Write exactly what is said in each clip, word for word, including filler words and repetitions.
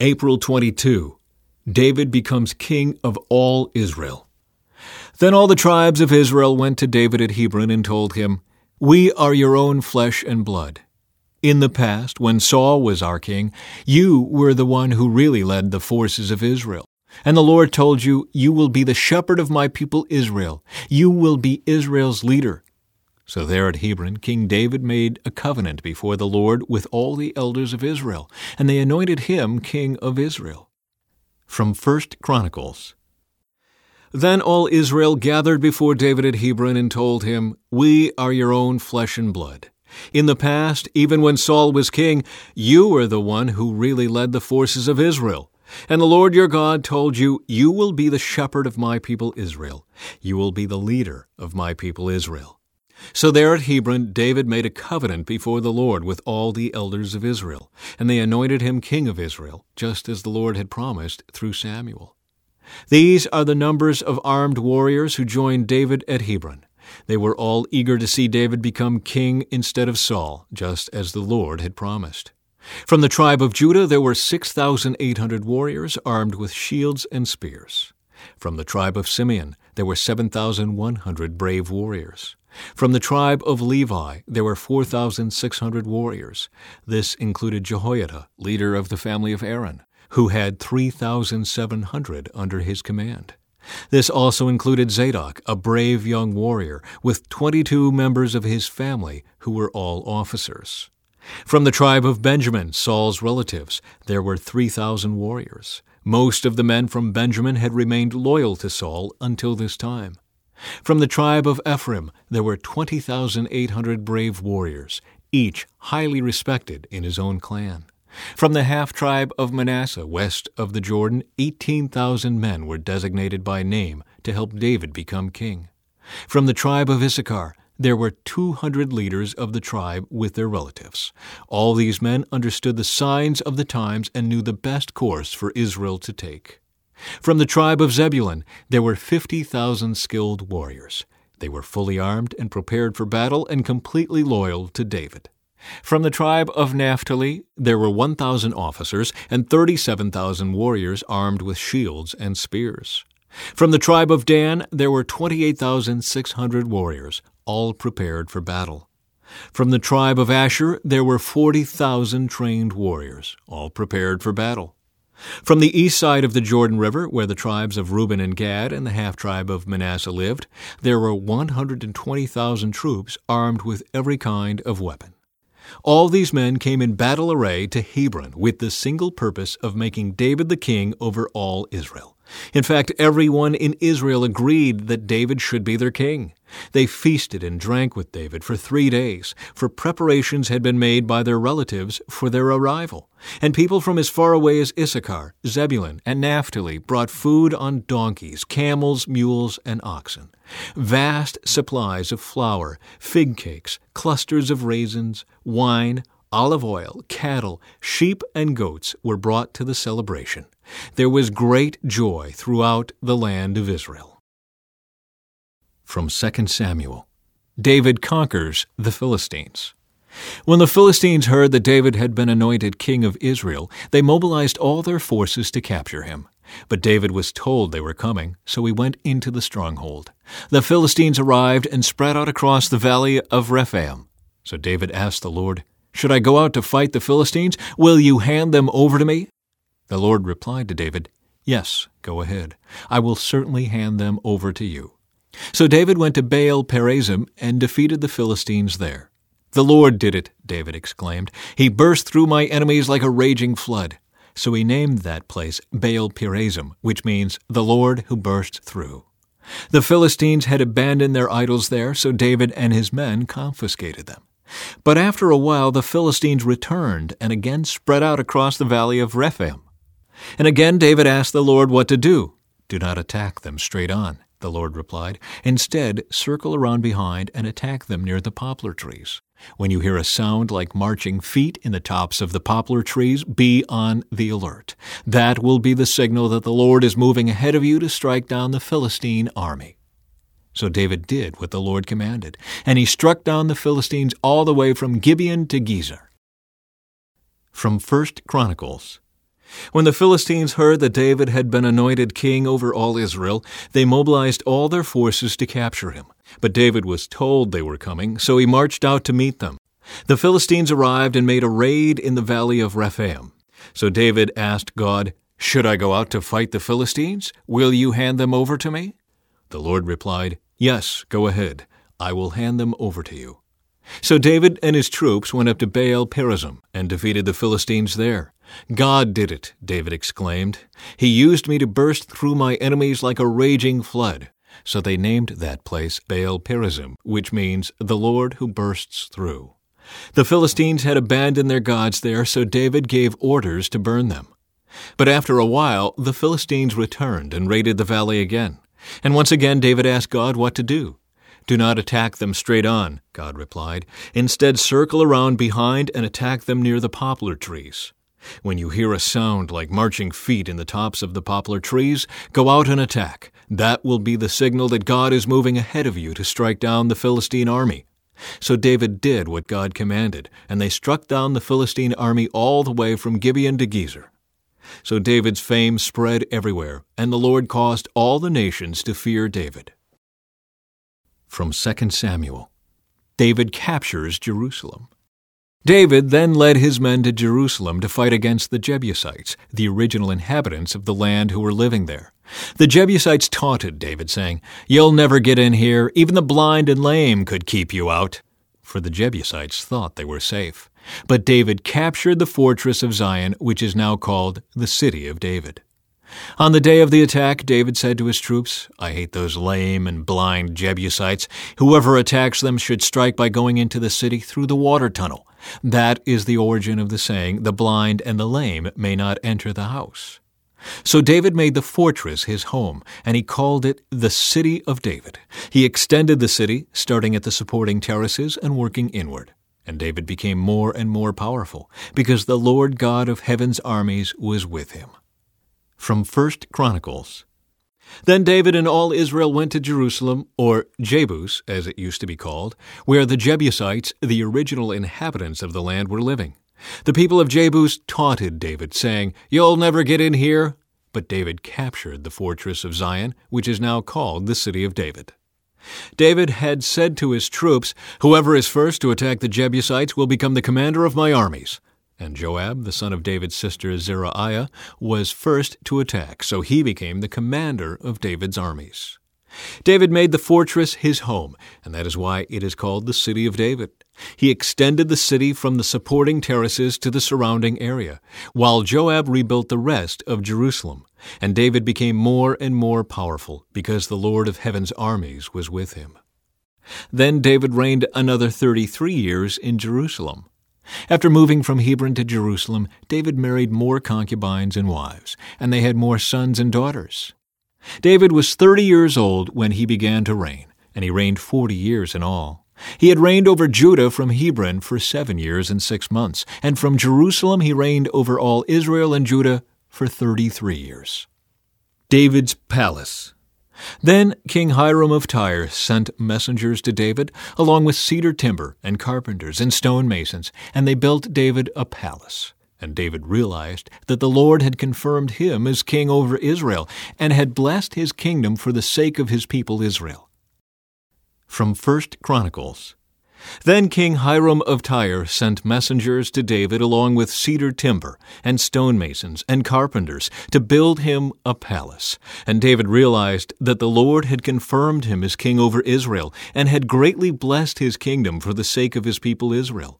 April twenty-second, David becomes king of all Israel. Then all the tribes of Israel went to David at Hebron and told him, "We are your own flesh and blood. In the past, when Saul was our king, you were the one who really led the forces of Israel. And the Lord told you, 'You will be the shepherd of my people Israel. You will be Israel's leader.'" So there at Hebron, King David made a covenant before the Lord with all the elders of Israel, and they anointed him king of Israel. From First Chronicles. Then all Israel gathered before David at Hebron and told him, "We are your own flesh and blood. In the past, even when Saul was king, you were the one who really led the forces of Israel. And the Lord your God told you, 'You will be the shepherd of my people Israel. You will be the leader of my people Israel.'" So there at Hebron, David made a covenant before the Lord with all the elders of Israel, and they anointed him king of Israel, just as the Lord had promised through Samuel. These are the numbers of armed warriors who joined David at Hebron. They were all eager to see David become king instead of Saul, just as the Lord had promised. From the tribe of Judah there were six thousand eight hundred warriors armed with shields and spears. From the tribe of Simeon there were seven thousand one hundred brave warriors. From the tribe of Levi there were four thousand six hundred warriors. This included Jehoiada, leader of the family of Aaron, who had three thousand seven hundred under his command. This also included Zadok, a brave young warrior, with twenty-two members of his family who were all officers. From the tribe of Benjamin, Saul's relatives, there were three thousand warriors. Most of the men from Benjamin had remained loyal to Saul until this time. From the tribe of Ephraim, there were twenty thousand eight hundred brave warriors, each highly respected in his own clan. From the half-tribe of Manasseh, west of the Jordan, eighteen thousand men were designated by name to help David become king. From the tribe of Issachar, there were two hundred leaders of the tribe with their relatives. All these men understood the signs of the times and knew the best course for Israel to take. From the tribe of Zebulun, there were fifty thousand skilled warriors. They were fully armed and prepared for battle and completely loyal to David. From the tribe of Naphtali, there were one thousand officers and thirty-seven thousand warriors armed with shields and spears. From the tribe of Dan, there were twenty-eight thousand six hundred warriors, all prepared for battle. From the tribe of Asher, there were forty thousand trained warriors, all prepared for battle. From the east side of the Jordan River, where the tribes of Reuben and Gad and the half-tribe of Manasseh lived, there were one hundred twenty thousand troops armed with every kind of weapon. All these men came in battle array to Hebron with the single purpose of making David the king over all Israel. In fact, everyone in Israel agreed that David should be their king. They feasted and drank with David for three days, for preparations had been made by their relatives for their arrival. And people from as far away as Issachar, Zebulun, and Naphtali brought food on donkeys, camels, mules, and oxen. Vast supplies of flour, fig cakes, clusters of raisins, wine, olive oil, cattle, sheep, and goats were brought to the celebration. There was great joy throughout the land of Israel. From Second Samuel. David conquers the Philistines. When the Philistines heard that David had been anointed king of Israel, they mobilized all their forces to capture him. But David was told they were coming, so he went into the stronghold. The Philistines arrived and spread out across the valley of Rephaim. So David asked the Lord, "Should I go out to fight the Philistines? Will you hand them over to me?" The Lord replied to David, "Yes, go ahead. I will certainly hand them over to you." So David went to Baal Perazim and defeated the Philistines there. "The Lord did it," David exclaimed. "He burst through my enemies like a raging flood." So he named that place Baal Perazim, which means the Lord who burst through. The Philistines had abandoned their idols there, so David and his men confiscated them. But after a while the Philistines returned and again spread out across the valley of Rephaim. And again David asked the Lord what to do. "Do not attack them straight on," the Lord replied. "Instead, circle around behind and attack them near the poplar trees. When you hear a sound like marching feet in the tops of the poplar trees, be on the alert. That will be the signal that the Lord is moving ahead of you to strike down the Philistine army." So David did what the Lord commanded, and he struck down the Philistines all the way from Gibeon to Gezer. From First Chronicles. When the Philistines heard that David had been anointed king over all Israel, they mobilized all their forces to capture him. But David was told they were coming, so he marched out to meet them. The Philistines arrived and made a raid in the valley of Rephaim. So David asked God, "Should I go out to fight the Philistines? Will you hand them over to me?" The Lord replied, "Yes, go ahead. I will hand them over to you." So David and his troops went up to Baal Perazim and defeated the Philistines there. "God did it," David exclaimed. "He used me to burst through my enemies like a raging flood." So they named that place Baal Perazim, which means the Lord who bursts through. The Philistines had abandoned their gods there, so David gave orders to burn them. But after a while, the Philistines returned and raided the valley again. And once again David asked God what to do. "Do not attack them straight on," God replied. "Instead, circle around behind and attack them near the poplar trees. When you hear a sound like marching feet in the tops of the poplar trees, go out and attack. That will be the signal that God is moving ahead of you to strike down the Philistine army." So David did what God commanded, and they struck down the Philistine army all the way from Gibeon to Gezer. So David's fame spread everywhere, and the Lord caused all the nations to fear David. From Second Samuel. David captures Jerusalem. David then led his men to Jerusalem to fight against the Jebusites, the original inhabitants of the land who were living there. The Jebusites taunted David, saying, "You'll never get in here. Even the blind and lame could keep you out." For the Jebusites thought they were safe. But David captured the fortress of Zion, which is now called the City of David. On the day of the attack, David said to his troops, "I hate those lame and blind Jebusites. Whoever attacks them should strike by going into the city through the water tunnel." That is the origin of the saying, "The blind and the lame may not enter the house." So David made the fortress his home, and he called it the City of David. He extended the city, starting at the supporting terraces and working inward. And David became more and more powerful, because the Lord God of heaven's armies was with him. From First Chronicles. Then David and all Israel went to Jerusalem, or Jebus, as it used to be called, where the Jebusites, the original inhabitants of the land, were living. The people of Jebus taunted David, saying, "You'll never get in here." But David captured the fortress of Zion, which is now called the City of David. David had said to his troops, "Whoever is first to attack the Jebusites will become the commander of my armies." And Joab, the son of David's sister Zeruiah, was first to attack, so he became the commander of David's armies. David made the fortress his home, and that is why it is called the City of David. He extended the city from the supporting terraces to the surrounding area, while Joab rebuilt the rest of Jerusalem. And David became more and more powerful, because the Lord of heaven's armies was with him. Then David reigned another thirty-three years in Jerusalem. After moving from Hebron to Jerusalem, David married more concubines and wives, and they had more sons and daughters. David was thirty years old when he began to reign, and he reigned forty years in all. He had reigned over Judah from Hebron for seven years and six months, and from Jerusalem he reigned over all Israel and Judah for thirty-three years. David's Palace. Then King Hiram of Tyre sent messengers to David, along with cedar timber and carpenters and stonemasons, and they built David a palace. And David realized that the Lord had confirmed him as king over Israel, and had blessed his kingdom for the sake of his people Israel. From First Chronicles. Then King Hiram of Tyre sent messengers to David along with cedar timber and stonemasons and carpenters to build him a palace. And David realized that the Lord had confirmed him as king over Israel and had greatly blessed his kingdom for the sake of his people Israel.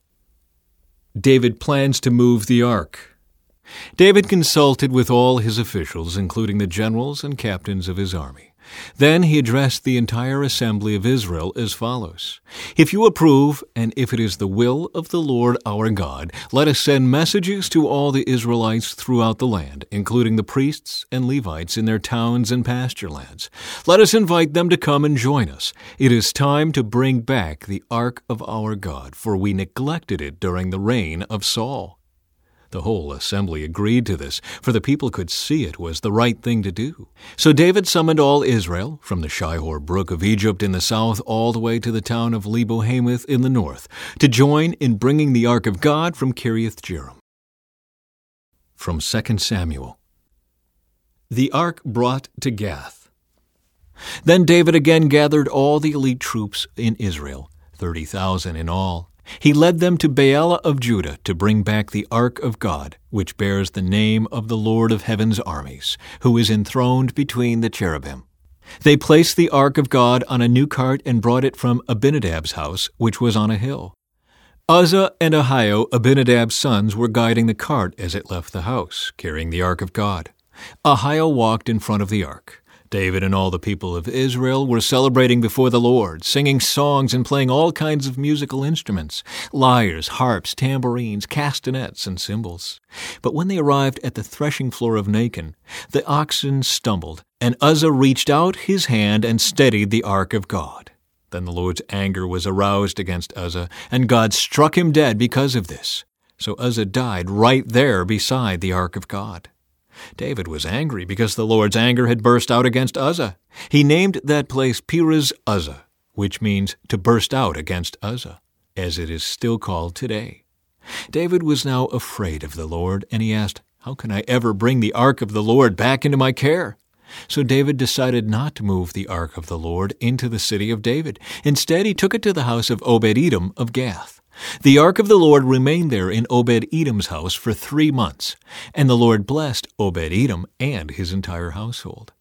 David plans to move the ark. David consulted with all his officials, including the generals and captains of his army. Then he addressed the entire assembly of Israel as follows: "If you approve, and if it is the will of the Lord our God, let us send messages to all the Israelites throughout the land, including the priests and Levites in their towns and pasture lands. Let us invite them to come and join us. It is time to bring back the ark of our God, for we neglected it during the reign of Saul." The whole assembly agreed to this, for the people could see it was the right thing to do. So David summoned all Israel, from the Shihor brook of Egypt in the south all the way to the town of Lebo-Hamath in the north, to join in bringing the ark of God from Kiriath-Jearim. From Second Samuel. The ark brought to Gath. Then David again gathered all the elite troops in Israel, thirty thousand in all. He led them to Baalah of Judah to bring back the ark of God, which bears the name of the Lord of heaven's armies, who is enthroned between the cherubim. They placed the ark of God on a new cart and brought it from Abinadab's house, which was on a hill. Uzzah and Ahio, Abinadab's sons, were guiding the cart as it left the house, carrying the ark of God. Ahio walked in front of the ark. David and all the people of Israel were celebrating before the Lord, singing songs and playing all kinds of musical instruments, lyres, harps, tambourines, castanets, and cymbals. But when they arrived at the threshing floor of Nacon, the oxen stumbled, and Uzzah reached out his hand and steadied the ark of God. Then the Lord's anger was aroused against Uzzah, and God struck him dead because of this. So Uzzah died right there beside the ark of God. David was angry because the Lord's anger had burst out against Uzzah. He named that place Perez Uzzah, which means to burst out against Uzzah, as it is still called today. David was now afraid of the Lord, and he asked, "How can I ever bring the ark of the Lord back into my care?" So David decided not to move the ark of the Lord into the city of David. Instead, he took it to the house of Obed-Edom of Gath. The ark of the Lord remained there in Obed-Edom's house for three months, and the Lord blessed Obed-Edom and his entire household.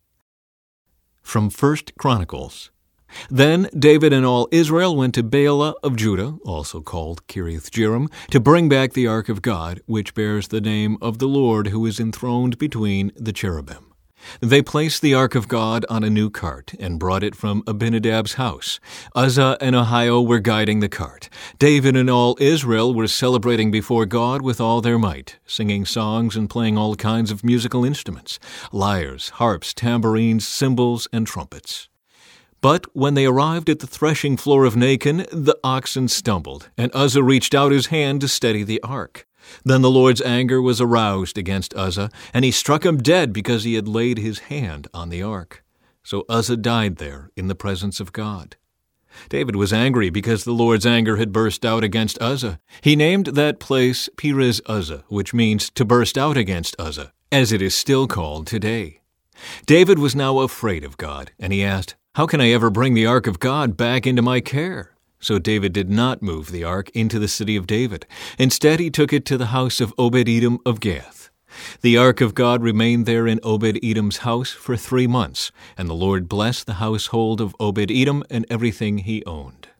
From First Chronicles. Then David and all Israel went to Baalah of Judah, also called Kiriath-Jearim, to bring back the ark of God, which bears the name of the Lord who is enthroned between the cherubim. They placed the ark of God on a new cart and brought it from Abinadab's house. Uzzah and Ahio were guiding the cart. David and all Israel were celebrating before God with all their might, singing songs and playing all kinds of musical instruments, lyres, harps, tambourines, cymbals, and trumpets. But when they arrived at the threshing floor of Nacon, the oxen stumbled, and Uzzah reached out his hand to steady the ark. Then the Lord's anger was aroused against Uzzah, and he struck him dead because he had laid his hand on the ark. So Uzzah died there in the presence of God. David was angry because the Lord's anger had burst out against Uzzah. He named that place Perez Uzzah, which means to burst out against Uzzah, as it is still called today. David was now afraid of God, and he asked, "How can I ever bring the ark of God back into my care?" So David did not move the ark into the city of David. Instead, he took it to the house of Obed-Edom of Gath. The ark of God remained there in Obed-Edom's house for three months, and the Lord blessed the household of Obed-Edom and everything he owned.